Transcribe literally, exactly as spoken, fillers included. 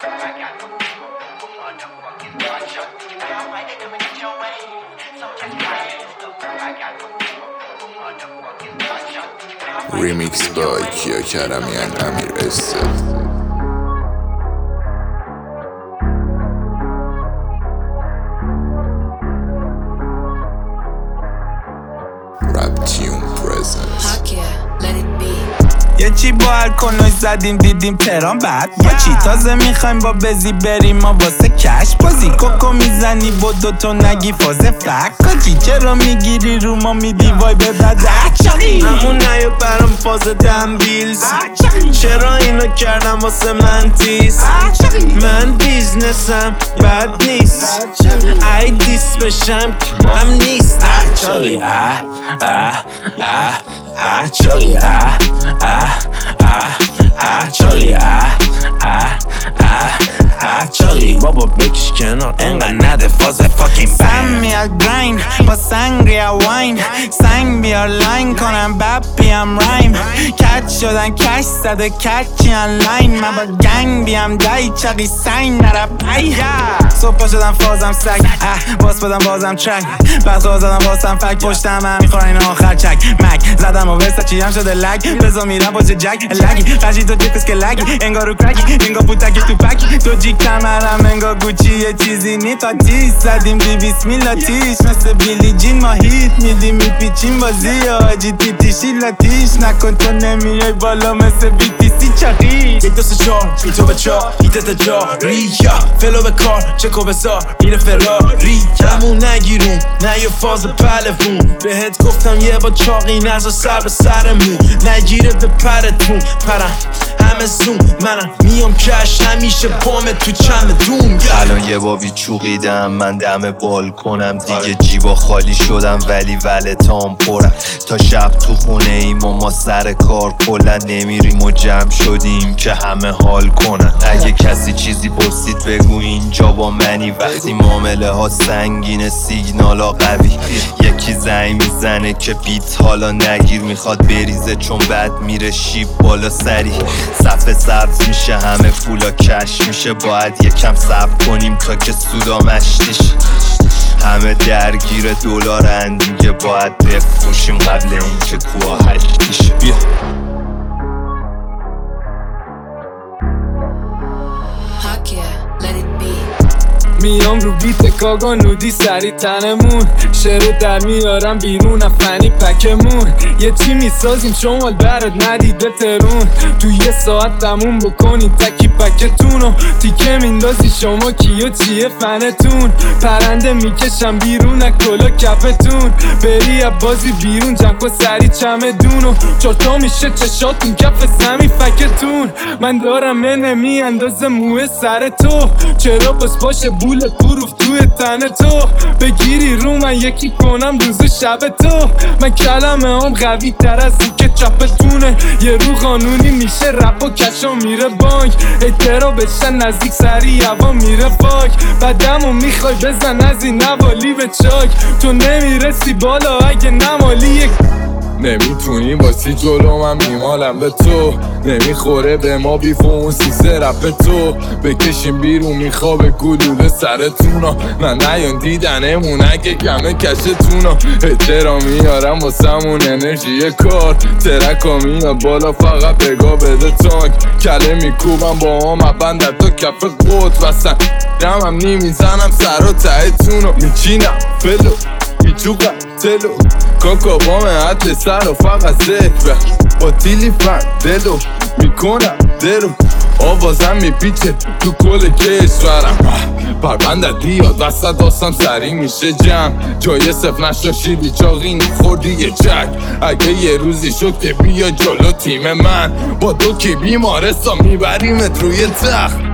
Remix by Kia Karamian Amir Esed. Rap Tune Presents. یه چی با الکلوش زدیم دیدیم تهران بعد با چی تازه میخوایم با بزی بریم ما واسه کش بازی کوکو میزنی با دوتو نگی فاز فک کاجی چرا میگیری رو ما میدی وای به بدک همون نیو برام فاز دنبیلز چرا اینو کردم واسه من تیز من بیزنسم بد نیست ای دیس بشم هم نیست چالی اه اه اه اه چالی اه اه اه اه چالی اه اه اه اه چالی بابا بکش کنار انقدر نده فاز فاکین سم میاد گراین با سنگ ریا واین سنگ بیار لاین کنم بب بیام رایم کچ شدن کش زده کچی آنلاین من با گنگ بیام دایی چقی سنگ نرپ ای صبح شدم فازم سگ باز بدم بازم چک بعد خواه زدم بازم فک پشتم هم میخورن این آخر چک مک زدم و وستا چی هم شده لگ بزا میرم باشه جک لگی خشی تو جیکس که لگی انگار رو کرکی انگار بوتکی تو پکی تو جی کمرم انگار گوچی یه چیزی نی تا تیز زدیم دیویس میلاتیش مثل بیلی جین ما هیت میدیم میپیچیم بازی آجی تیتیشی لاتیش نکن تو نمیای بالا مثل بی تی سی چقی یک دو سه چار بیتو به چار هیتت جا ریا فلو به کار چکو بزار میره فراری همون نگیرون نه یه فاز پلفون بهت گفتم یه با چاقی نزا سر به سرمون نگیره به پرتون پرم همه زوم منم میام کش همیشه پامه تو چم دوم الان یه بابی چوقیدم من دم بال کنم دیگه جیبا خالی شدم ولی ولتام پرم تا شب تو خونه ایم و ما سر کار کلا نمیریم و جمع شدیم که همه حال کنن اگه کسی چیزی پرسید بگو اینجا با منی وقتی معامله ها سنگین سیگنالا قوی یکی زنگ میزنه که بیت حالا نگیر میخواد بریزه چون بعد میره شیب بالا سری صفحه سبز میشه همه فولا کش میشه باید یکم صبر کنیم تا که سودا مشتیش همه درگیر دلارن دیگه باید بفروشیم قبل اینکه کوها هشتیش بیا میام رو بیت کاگا نودی سری تنمون شعر در میارم بیرون فنی پکمون یه چی میسازیم شمال برات ندیده ترون تو یه ساعت تموم بکنی تکی پکتونو تیکه میندازی شما کیو چیه فنتون پرنده میکشم بیرون اکلا کفتون بری بازی بیرون جنگ سری چمدونو چارتا میشه چشاتون کف سمی فکتون من دارم منه میاندازه موه سر تو چرا بس باشه بول پروف توی تن تو بگیری رو من یکی کنم روز شب تو من کلمه هم قوی تر از این که چپتونه یه رو قانونی میشه رپ و کشا میره بانک ایترا بشن نزدیک سری هوا میره فاک بدمو میخوای بزن از این نوالی به چاک تو نمیرسی بالا اگه نمالی یک نمیتونی باسی جلو من میمالم به تو نمیخوره به ما بیف و اون سیزه رپ تو بکشیم بیرون میخوابه گلوله سرتونا نه نیان دیدنمون اگه کمه کشتونا احترام میارم واسمون انرژی کار ترکا میاد بالا فقط بگاه بده تانک کله میکوبم با هم بندت تا کف قوت وسن دمم نیمیزنم سر و تهتونو میچینم فلو پیچوقم تلو کاکا با من حد سر و فقط ذکر با تیلی فن دلو میکنم درو آوازم میپیچه تو کل کشورم پربندت بیاد وسط داستان سری میشه جمع جای صف نشاشیدی چاقی نخوردی یه چک اگه یه روزی شد که بیا جلو تیم من با دو که بیمارستان میبریمت روی تخت